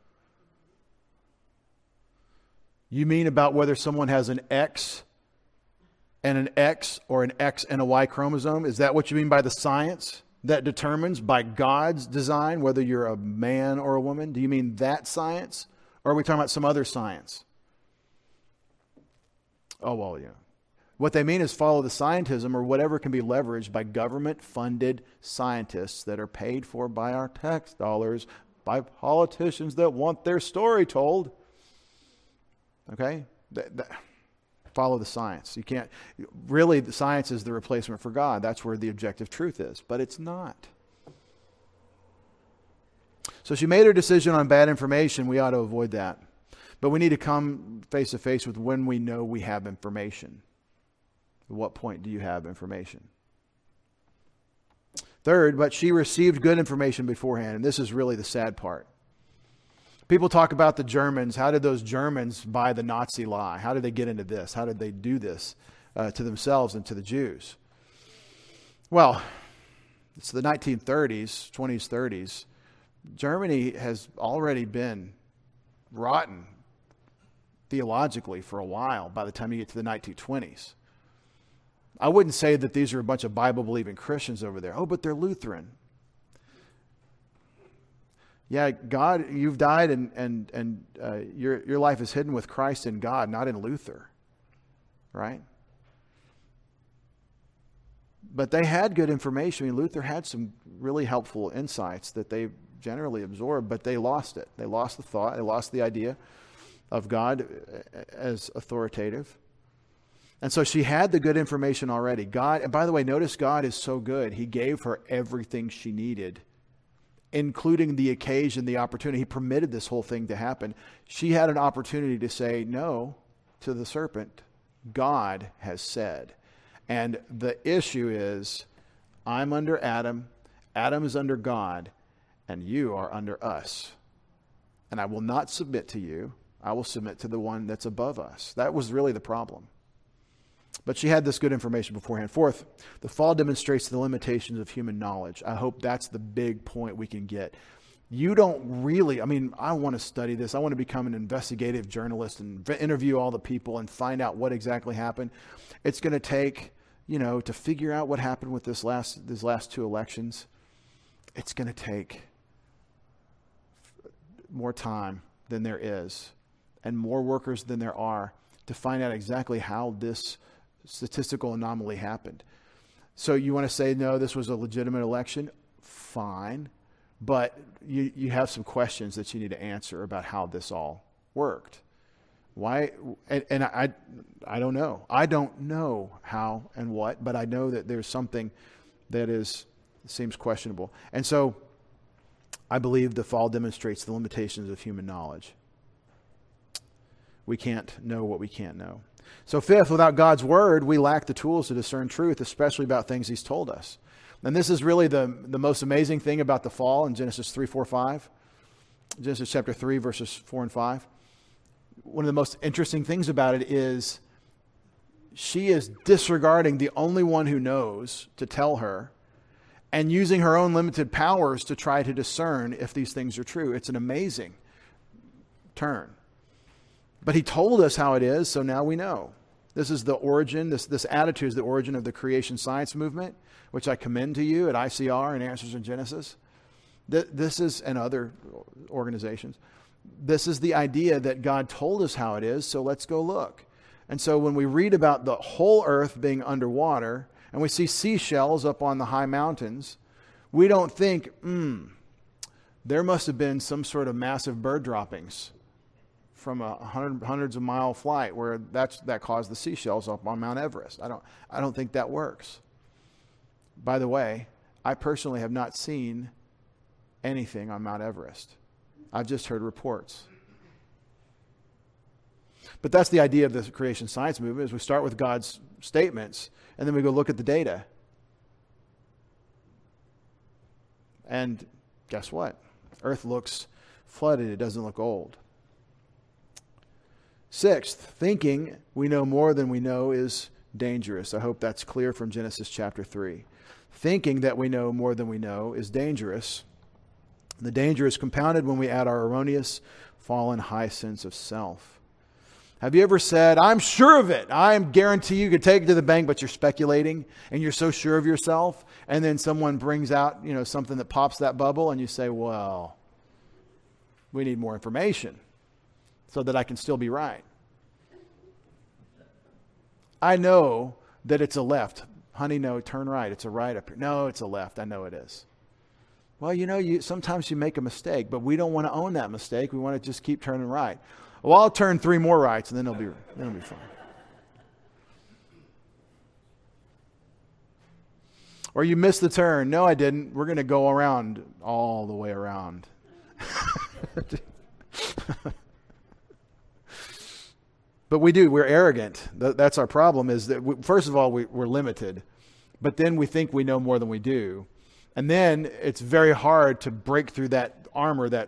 You mean about whether someone has an X and an X or an X and a Y chromosome? Is that what you mean by the science that determines by God's design whether you're a man or a woman? Do you mean that science? Or are we talking about some other science? Oh, well, yeah. What they mean is follow the scientism or whatever can be leveraged by government-funded scientists that are paid for by our tax dollars, by politicians that want their story told. Okay? Follow the science. You can't, really, the science is the replacement for God. That's where the objective truth is, but it's not. So she made her decision on bad information. We ought to avoid that. But we need to come face to face with when we know we have information. At what point do you have information? Third, but she received good information beforehand, and this is really the sad part. People talk about the Germans. How did those Germans buy the Nazi lie? How did they get into this? How did they do this to themselves and to the Jews? Well, It's the 1930s, 20s, 30s. Germany has already been rotten theologically for a while by the time you get to the 1920s. I wouldn't say that these are a bunch of Bible-believing Christians over there. Oh, but they're Lutheran. Yeah, God, you've died and your life is hidden with Christ in God, not in Luther. Right? But they had good information. I mean, Luther had some really helpful insights that they generally absorbed, but they lost it. They lost the thought. They lost the idea of God as authoritative. And so she had the good information already. God, and by the way, notice God is so good. He gave her everything she needed, including the occasion, the opportunity. He permitted this whole thing to happen. She had an opportunity to say no to the serpent. God has said. And the issue is, I'm under Adam, Adam is under God, and you are under us. And I will not submit to you. I will submit to the one that's above us. That was really the problem. But she had this good information beforehand. Fourth, the fall demonstrates the limitations of human knowledge. I hope that's the big point we can get. You don't really, I want to study this. I want to become an investigative journalist and interview all the people and find out what exactly happened. It's going to take, to figure out what happened with these last two elections. It's going to take more time than there is and more workers than there are to find out exactly how this statistical anomaly happened. So you want to say, no, this was a legitimate election? Fine. But you have some questions that you need to answer about how this all worked. Why? And I don't know. I don't know how and what, but I know that there's something that seems questionable. And so I believe the fall demonstrates the limitations of human knowledge. We can't know what we can't know. So fifth, without God's word, we lack the tools to discern truth, especially about things he's told us. And this is really the most amazing thing about the fall in Genesis 3, 4, 5. Genesis chapter 3, verses 4 and 5. One of the most interesting things about it is she is disregarding the only one who knows to tell her and using her own limited powers to try to discern if these things are true. It's an amazing turn. But he told us how it is, so now we know. This is the origin, this attitude is the origin of the creation science movement, which I commend to you at ICR and Answers in Genesis. This is, and other organizations, this is the idea that God told us how it is, so let's go look. And so when we read about the whole earth being underwater, and we see seashells up on the high mountains, we don't think, there must have been some sort of massive bird droppings from hundreds of mile flight where that caused the seashells up on Mount Everest. I don't think that works. By the way, I personally have not seen anything on Mount Everest. I've just heard reports. But that's the idea of the creation science movement, is we start with God's statements and then we go look at the data. And guess what? Earth looks flooded. It doesn't look old. Sixth, thinking we know more than we know is dangerous. I hope that's clear from Genesis chapter 3. Thinking that we know more than we know is dangerous. The danger is compounded when we add our erroneous, fallen, high sense of self. Have you ever said, I'm sure of it. I guarantee you could take it to the bank, but you're speculating and you're so sure of yourself. And then someone brings out, something that pops that bubble and you say, well, we need more information so that I can still be right. I know that it's a left. Honey, no, turn right. It's a right up here. No, it's a left. I know it is. Well, sometimes you make a mistake, but we don't want to own that mistake. We want to just keep turning right. Well, I'll turn 3 more rights and then it'll be fine. Or you missed the turn. No, I didn't. We're going to go around all the way around. But we're arrogant. That's our problem, is that first of all, we're limited, but then we think we know more than we do. And then it's very hard to break through that armor, that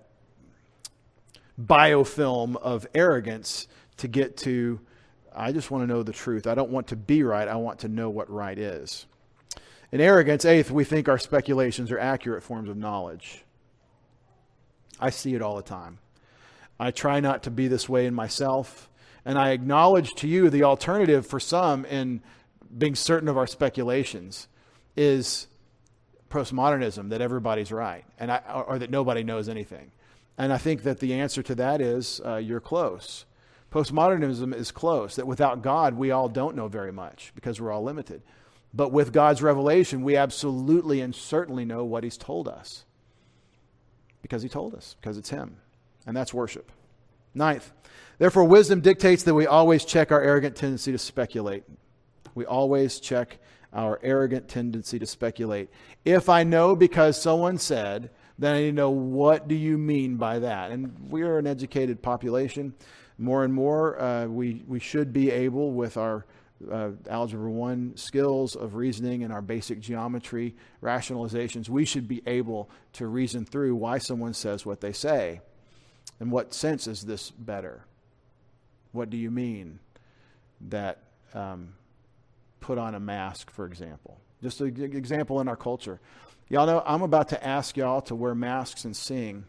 biofilm of arrogance to get to, I just want to know the truth. I don't want to be right. I want to know what right is. In arrogance, eighth, we think our speculations are accurate forms of knowledge. I see it all the time. I try not to be this way in myself, and I acknowledge to you the alternative for some in being certain of our speculations is postmodernism, that everybody's right, or that nobody knows anything. And I think that the answer to that is you're close. Postmodernism is close, that without God, we all don't know very much because we're all limited. But with God's revelation, we absolutely and certainly know what he's told us. Because he told us, because it's him. And that's worship. Ninth, therefore wisdom dictates that we always check our arrogant tendency to speculate. We always check our arrogant tendency to speculate. If I know because someone said, then I need to know, what do you mean by that? And we are an educated population. More and more, we should be able, with our Algebra 1 skills of reasoning and our basic geometry rationalizations, we should be able to reason through why someone says what they say. In what sense is this better? What do you mean that put on a mask, for example? Just an example in our culture. Y'all know I'm about to ask y'all to wear masks and sing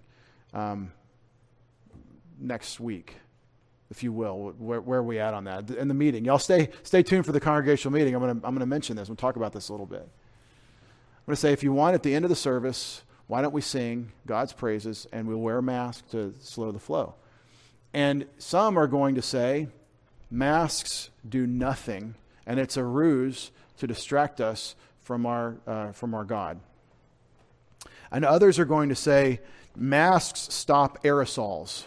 next week, if you will. Where are we at on that? In the meeting. Y'all stay tuned for the congregational meeting. I'm gonna mention this. We'll talk about this a little bit. I'm going to say, if you want, at the end of the service, why don't we sing God's praises and we'll wear a mask to slow the flow. And some are going to say, masks do nothing, and it's a ruse to distract us from our God. And others are going to say, masks stop aerosols.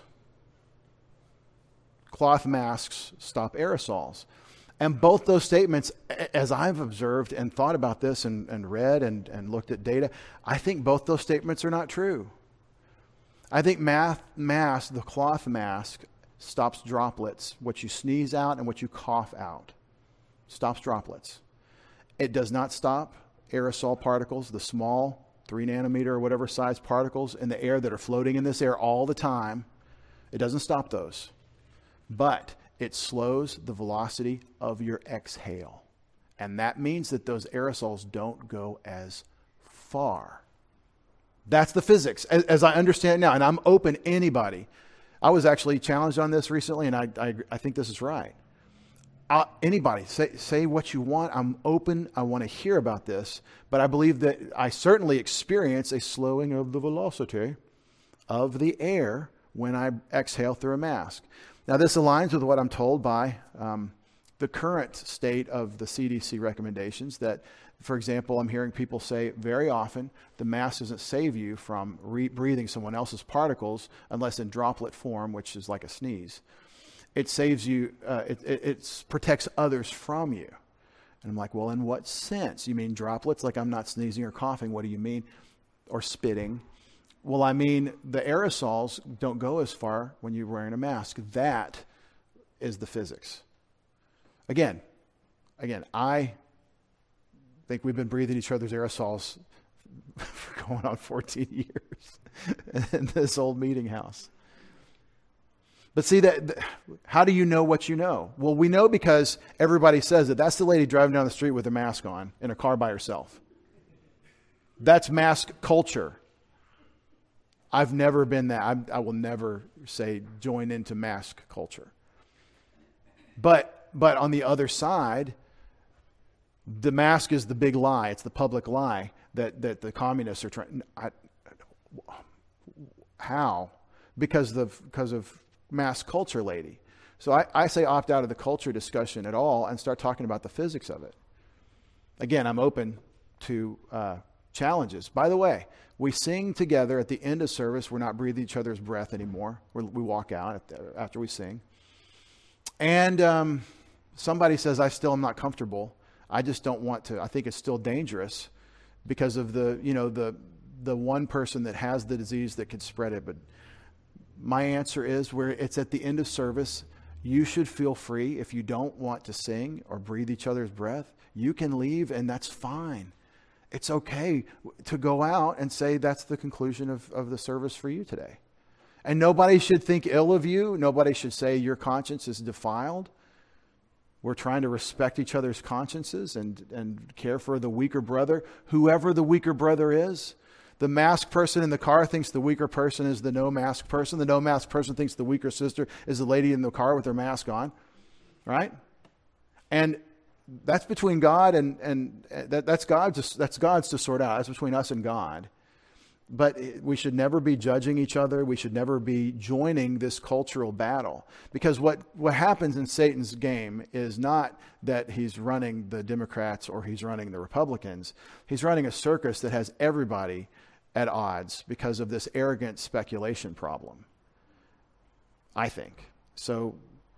Cloth masks stop aerosols. And both those statements, as I've observed and thought about this and read and looked at data, I think both those statements are not true. I think the cloth mask stops droplets, what you sneeze out and what you cough out. Stops droplets. It does not stop aerosol particles, the small 3 nanometer or whatever size particles in the air that are floating in this air all the time. It doesn't stop those. But it slows the velocity of your exhale. And that means that those aerosols don't go as far. That's the physics, as I understand it now. And I'm open to anybody. I was actually challenged on this recently, and I think this is right. Anybody, say what you want. I'm open. I want to hear about this. But I believe that I certainly experience a slowing of the velocity of the air when I exhale through a mask. Now, this aligns with what I'm told by the current state of the CDC recommendations that, for example, I'm hearing people say very often the mask doesn't save you from breathing someone else's particles unless in droplet form, which is like a sneeze. It saves you, it protects others from you. And I'm like, well, in what sense? You mean droplets? Like I'm not sneezing or coughing. What do you mean? Or spitting? Well, I mean, the aerosols don't go as far when you're wearing a mask. That is the physics. Again, I think we've been breathing each other's aerosols for going on 14 years in this old meeting house. But see, how do you know what you know? Well, we know because everybody says it. That's the lady driving down the street with a mask on in a car by herself. That's mask culture. I've never been that. I will never say join into mask culture. But on the other side, the mask is the big lie. It's the public lie that the communists are trying. How? Because of mask culture, lady. So I say opt out of the culture discussion at all and start talking about the physics of it. Again, I'm open to challenges. By the way, we sing together at the end of service. We're not breathing each other's breath anymore. We walk out after we sing. And somebody says, I still am not comfortable. I just don't want to. I think it's still dangerous because of the one person that has the disease that could spread it. But my answer is, where it's at the end of service, you should feel free. If you don't want to sing or breathe each other's breath, you can leave, and that's fine. It's okay to go out and say that's the conclusion of the service for you today. And nobody should think ill of you. Nobody should say your conscience is defiled. We're trying to respect each other's consciences and care for the weaker brother, whoever the weaker brother is. The masked person in the car thinks the weaker person is the no-mask person. The no-mask person thinks the weaker sister is the lady in the car with her mask on, right? And that's between God and that's God's to sort out. That's between us and God. But we should never be judging each other. We should never be joining this cultural battle. Because what happens in Satan's game is not that he's running the Democrats or he's running the Republicans. He's running a circus that has everybody at odds because of this arrogant speculation problem, I think. So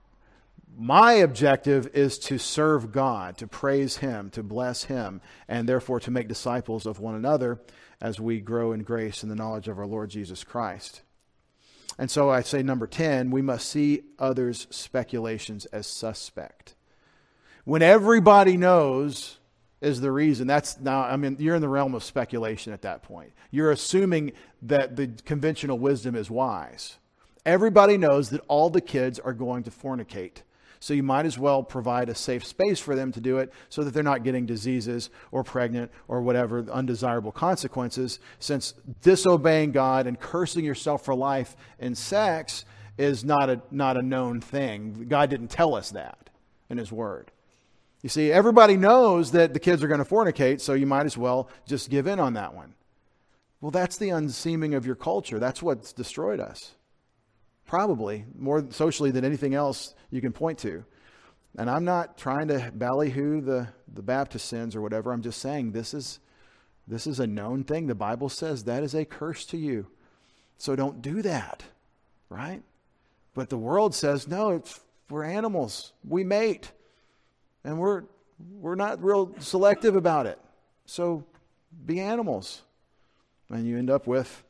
my objective is to serve God, to praise Him, to bless Him, and therefore to make disciples of one another as we grow in grace and the knowledge of our Lord Jesus Christ. And so I say number 10, we must see others' speculations as suspect. When everybody knows is the reason, you're in the realm of speculation at that point. You're assuming that the conventional wisdom is wise. Everybody knows that all the kids are going to fornicate. So you might as well provide a safe space for them to do it so that they're not getting diseases or pregnant or whatever undesirable consequences, since disobeying God and cursing yourself for life in sex is not a known thing. God didn't tell us that in His Word. You see, everybody knows that the kids are going to fornicate, so you might as well just give in on that one. Well, that's the unseeming of your culture. That's what's destroyed us. Probably more socially than anything else you can point to. And I'm not trying to ballyhoo the Baptist sins or whatever. I'm just saying this is a known thing. The Bible says that is a curse to you. So don't do that, right? But the world says, no, we're animals. We mate. And we're not real selective about it. So be animals. And you end up with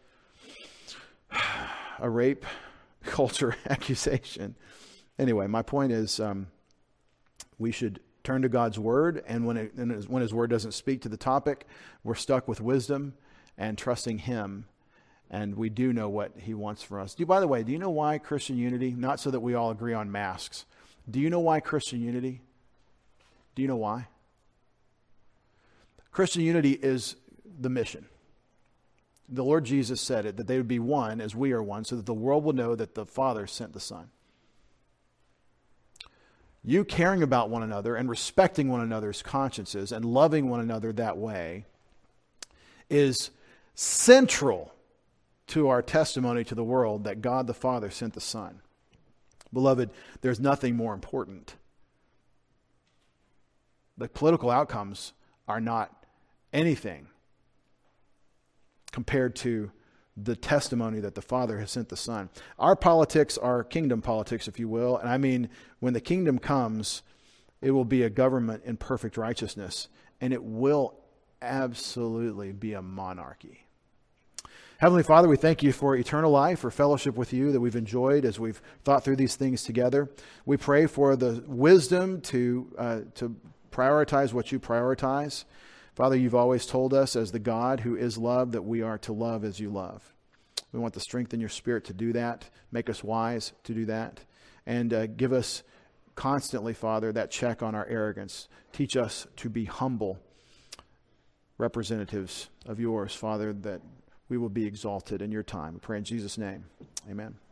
a rape culture accusation. Anyway, my point is we should turn to God's Word, and when His Word doesn't speak to the topic, we're stuck with wisdom and trusting Him, and we do know what He wants for us. By the way, do you know why Christian unity? Not so that we all agree on masks. Do you know why Christian unity? Do you know why? Christian unity is the mission. The Lord Jesus said it, that they would be one as we are one, so that the world will know that the Father sent the Son. You caring about one another and respecting one another's consciences and loving one another that way is central to our testimony to the world that God the Father sent the Son. Beloved, there's nothing more important. The political outcomes are not anything compared to the testimony that the Father has sent the Son. Our politics are kingdom politics, if you will. And I mean, when the kingdom comes, it will be a government in perfect righteousness. And it will absolutely be a monarchy. Heavenly Father, we thank you for eternal life, for fellowship with you that we've enjoyed as we've thought through these things together. We pray for the wisdom to prioritize what you prioritize. Father, you've always told us as the God who is love that we are to love as you love. We want the strength in your Spirit to do that. Make us wise to do that. And give us constantly, Father, that check on our arrogance. Teach us to be humble representatives of yours, Father, that we will be exalted in your time. We pray in Jesus' name. Amen.